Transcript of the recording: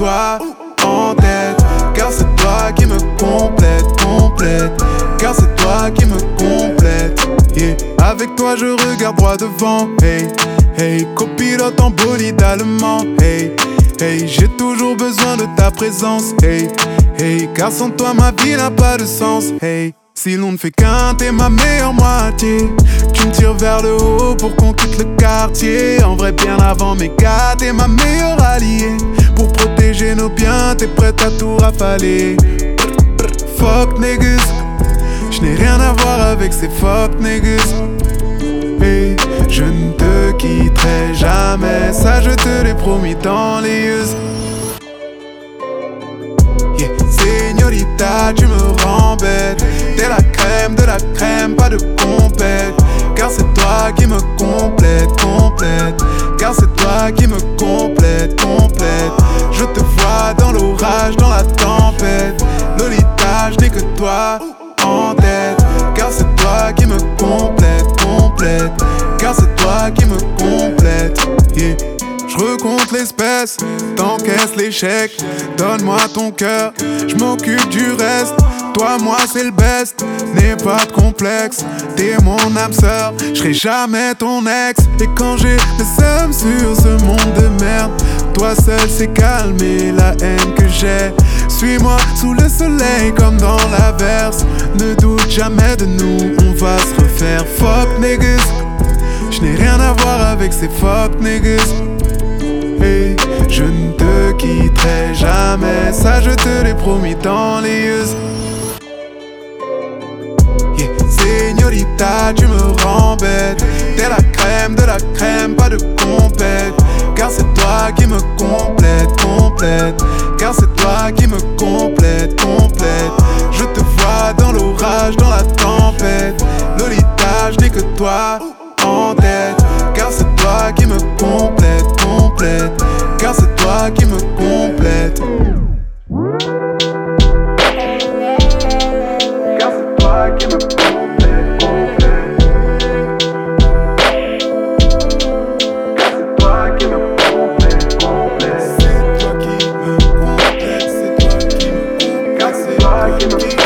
toi en tête. Car c'est toi qui me complète, car c'est toi qui me complète, yeah. Avec toi je regarde droit devant, hey, hey. Copilote en bolide allemand, hey, hey. J'ai toujours besoin de ta présence, hey, hey. Car sans toi ma vie n'a pas de sens, hey. Si l'on ne fait qu'un, t'es ma meilleure moitié. Tu me tires vers le haut pour qu'on quitte le quartier. En vrai bien avant mes gars, t'es ma meilleure alliée. Pour protéger nos biens, t'es prête à tout rafaler. Fuck niggas, je n'ai rien à voir avec ces fuck niggas. Hey, je ne te quitterai jamais, ça je te l'ai promis dans les yeux. Yeah, señorita, tu me rends bête. T'es la crème de la crème, pas de compète. Car c'est toi qui me complète, car c'est toi qui me complète. Je te vois dans l'orage, dans la tempête. Lolita, je n'ai que toi en tête. Car c'est toi qui me complète, car c'est toi qui me complète, yeah. Je recompte l'espèce, t'encaisses l'échec. Donne-moi ton cœur, je m'occupe du reste. Toi, moi, c'est le best, n'aie pas de complexe. T'es mon âme sœur, je serai jamais ton ex. Et quand j'ai le seum sur ce monde de merde, toi seul c'est calmer la haine que j'ai. Suis-moi sous le soleil comme dans l'averse. Ne doute jamais de nous, on va se refaire. Fuck niggas, je n'ai rien à voir avec ces fuck niggas. Hey, je ne te quitterai jamais, ça je te l'ai promis dans les yeux. Yeah, señorita, tu me rends bête. T'es la crème de la crème, pas de compète. Car c'est toi qui me complète, car c'est toi qui me complète. Je te vois dans l'orage, dans la tempête. Lolita, je n'ai que toi en tête. Car c'est toi qui me complète, car c'est toi qui me complète. Car c'est toi qui me complète, car c'est toi qui me complète, c'est toi qui me complète, c'est toi qui me complète, car c'est toi qui me complète.